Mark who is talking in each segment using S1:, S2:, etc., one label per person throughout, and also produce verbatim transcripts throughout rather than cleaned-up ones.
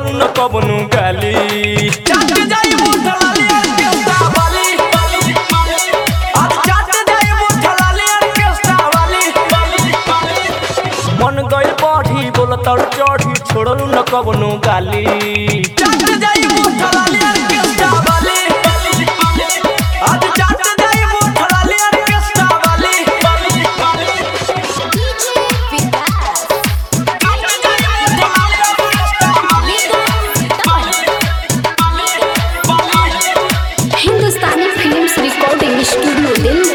S1: छोड़लू न कबनू गाली चाट जाई मुठलाली ऑर्केस्ट्रा वाली आज चाट जाई मुठलाली ऑर्केस्ट्रा वाली मन गइल बढ़ी बोलतड़ चढ़ी छोड़लू न कबनू गाली चाट जाई मुठलाली ऑर्केस्ट्रा वाली आज चाट जाई मुठलाली ऑर्केस्ट्रा वाली
S2: Hindustani films recording studio Delhi.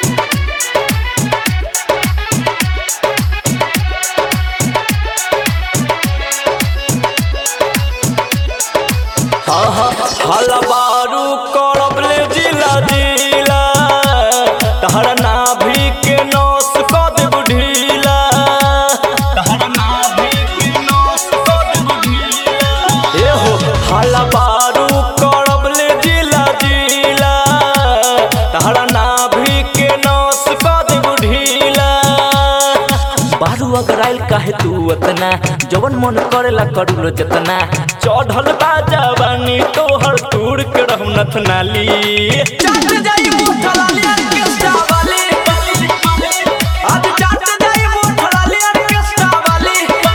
S1: हलबारू करबले जिला जिला तहरा नाभि के नस क देब ढीला तहरा नाभि के नस क देब ढीला ए हो हलबारू करबले जिला जिला तहरा नाभि के नस क देब ढीला बारू अगराइल काहे तू अतना जवन मन करेला करूलो जतना चढ़ल बा जवानी तोहर तूड़ के रहम नथनाली चाट जाई मुठलाली ऑर्केस्ट्रा वाली आज चाट जाई मुठलाली ऑर्केस्ट्रा वाली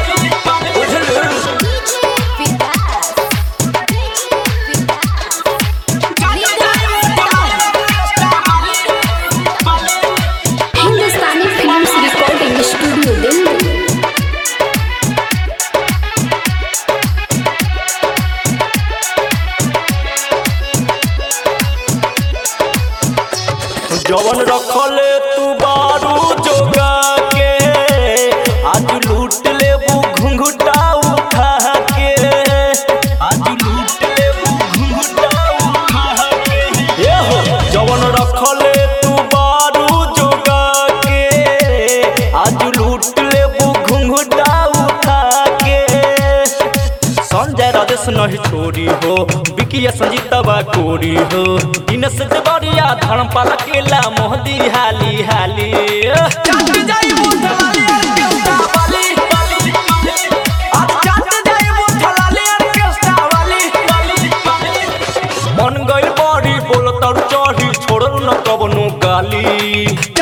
S2: Hindustani films recording studio Delhi.
S1: जवन रखले तू बारू जोगा के आज लूट लेबू घुंघटा उठा के आज लूट लेबू घुंघटा उठा के ए हो जवन रखले तू बारू जोगा के आज लूट लेबू घुंघटा उठा के संजय राजेश नहीं छोड़ी हो बिकिया संजीतवा कोरी हो दिनस जबरिया धर्मपाल केला मोहदी हाली हाली चाट जाई मुठलाली ऑर्केस्ट्रा वाली आज चाट जाई मुठलाली ऑर्केस्ट्रा वाली मन गइल बड़ी बोलतड़ चढ़ी छोड़ल न कबनो गाली।